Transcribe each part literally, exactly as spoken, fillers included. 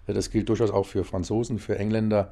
Das gilt durchaus auch für Franzosen, für Engländer,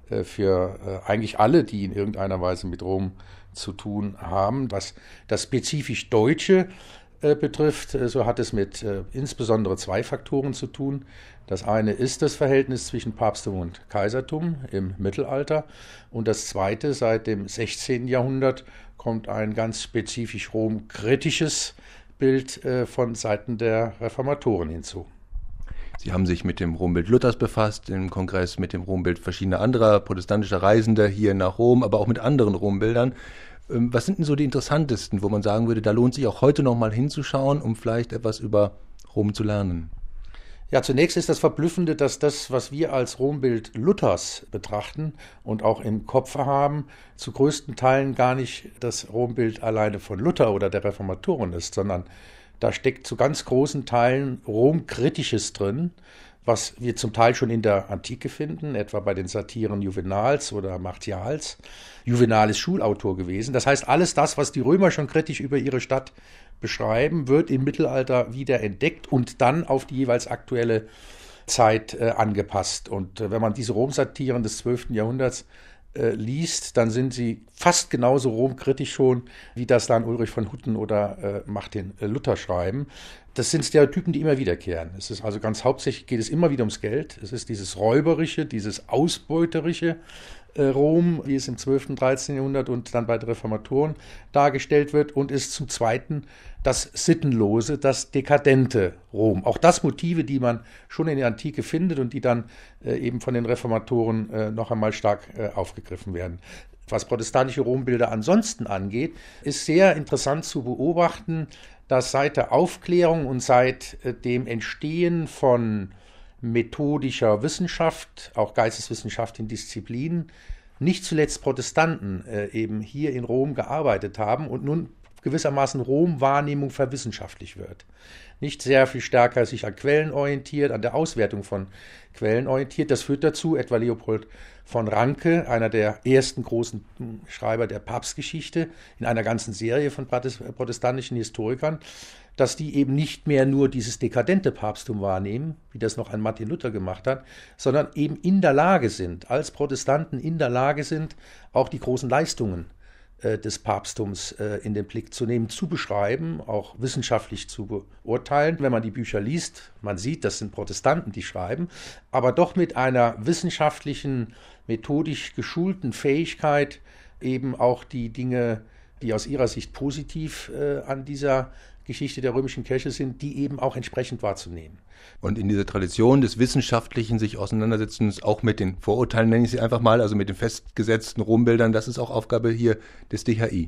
für eigentlich alle, die in irgendeiner Weise mit Rom zu tun haben. Was das spezifisch Deutsche betrifft, so hat es mit insbesondere zwei Faktoren zu tun. Das eine ist das Verhältnis zwischen Papsttum und Kaisertum im Mittelalter und das zweite, seit dem sechzehnten Jahrhundert kommt ein ganz spezifisch romkritisches Bild von Seiten der Reformatoren hinzu. Sie haben sich mit dem Rombild Luthers befasst, im Kongress mit dem Rombild verschiedener anderer protestantischer Reisender hier nach Rom, aber auch mit anderen Rombildern. Was sind denn so die interessantesten, wo man sagen würde, da lohnt sich auch heute noch mal hinzuschauen, um vielleicht etwas über Rom zu lernen? Ja, zunächst ist das Verblüffende, dass das, was wir als Rombild Luthers betrachten und auch im Kopf haben, zu größten Teilen gar nicht das Rombild alleine von Luther oder der Reformatoren ist, sondern da steckt zu ganz großen Teilen Romkritisches drin, was wir zum Teil schon in der Antike finden, etwa bei den Satiren Juvenals oder Martials. Juvenal ist Schulautor gewesen. Das heißt, alles das, was die Römer schon kritisch über ihre Stadt beschreiben, wird im Mittelalter wieder entdeckt und dann auf die jeweils aktuelle Zeit äh, angepasst. Und äh, wenn man diese Rom-Satiren des zwölften Jahrhunderts äh, liest, dann sind sie fast genauso romkritisch schon, wie das dann Ulrich von Hutten oder äh, Martin Luther schreiben. Das sind Stereotypen, die immer wiederkehren. Es ist also ganz hauptsächlich, geht es immer wieder ums Geld. Es ist dieses Räuberische, dieses Ausbeuterische äh, Rom, wie es im zwölften, dreizehnten Jahrhundert und dann bei den Reformatoren dargestellt wird, und ist zum Zweiten das Sittenlose, das dekadente Rom. Auch das Motive, die man schon in der Antike findet und die dann äh, eben von den Reformatoren äh, noch einmal stark äh, aufgegriffen werden. Was protestantische Rombilder ansonsten angeht, ist sehr interessant zu beobachten, dass seit der Aufklärung und seit äh, dem Entstehen von methodischer Wissenschaft, auch geisteswissenschaftlichen Disziplinen, nicht zuletzt Protestanten äh, eben hier in Rom gearbeitet haben und nun gewissermaßen Rom-Wahrnehmung verwissenschaftlich wird. Nicht sehr viel stärker sich an Quellen orientiert, an der Auswertung von Quellen orientiert. Das führt dazu, etwa Leopold von Ranke, einer der ersten großen Schreiber der Papstgeschichte, in einer ganzen Serie von protestantischen Historikern, dass die eben nicht mehr nur dieses dekadente Papsttum wahrnehmen, wie das noch ein Martin Luther gemacht hat, sondern eben in der Lage sind, als Protestanten in der Lage sind, auch die großen Leistungen des Papsttums in den Blick zu nehmen, zu beschreiben, auch wissenschaftlich zu beurteilen. Wenn man die Bücher liest, man sieht, das sind Protestanten, die schreiben, aber doch mit einer wissenschaftlichen, methodisch geschulten Fähigkeit, eben auch die Dinge, die aus ihrer Sicht positiv äh, an dieser Geschichte der römischen Kirche sind, die eben auch entsprechend wahrzunehmen. Und in dieser Tradition des wissenschaftlichen sich Auseinandersetzens auch mit den Vorurteilen, nenne ich sie einfach mal, also mit den festgesetzten Rombildern, das ist auch Aufgabe hier des D H I.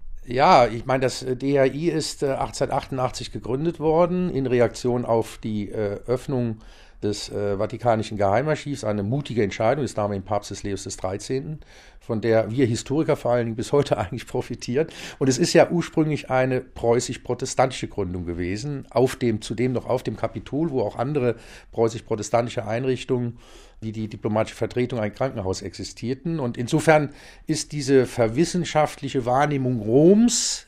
Ja, ich meine, das D H I ist äh, achtzehnhundertachtundachtzig gegründet worden in Reaktion auf die äh, Öffnung des äh, Vatikanischen Geheimarchivs, eine mutige Entscheidung des damaligen Papstes Leos des dreizehnten, von der wir Historiker vor allen Dingen bis heute eigentlich profitieren. Und es ist ja ursprünglich eine preußisch-protestantische Gründung gewesen, auf dem, zudem noch auf dem Kapitol, wo auch andere preußisch-protestantische Einrichtungen wie die diplomatische Vertretung, ein Krankenhaus existierten. Und insofern ist diese verwissenschaftliche Wahrnehmung Roms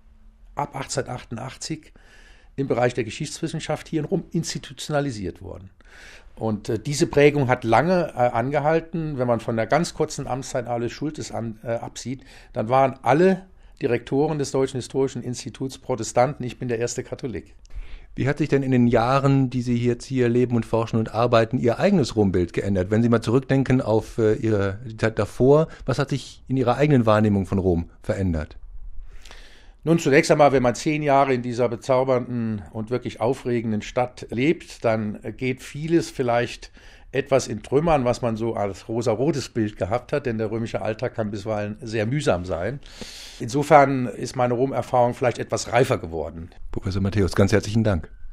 ab achtzehnhundertachtundachtzig im Bereich der Geschichtswissenschaft hier in Rom institutionalisiert worden. Und äh, diese Prägung hat lange äh, angehalten. Wenn man von der ganz kurzen Amtszeit Alois Schultes an, äh, absieht, dann waren alle Direktoren des Deutschen Historischen Instituts Protestanten. Ich bin der erste Katholik. Wie hat sich denn in den Jahren, die Sie jetzt hier leben und forschen und arbeiten, Ihr eigenes Rombild geändert? Wenn Sie mal zurückdenken auf äh, Ihre Zeit davor, was hat sich in Ihrer eigenen Wahrnehmung von Rom verändert? Nun, zunächst einmal, wenn man zehn Jahre in dieser bezaubernden und wirklich aufregenden Stadt lebt, dann geht vieles vielleicht etwas in Trümmern, was man so als rosarotes Bild gehabt hat, denn der römische Alltag kann bisweilen sehr mühsam sein. Insofern ist meine Rom-Erfahrung vielleicht etwas reifer geworden. Professor Matthäus, ganz herzlichen Dank.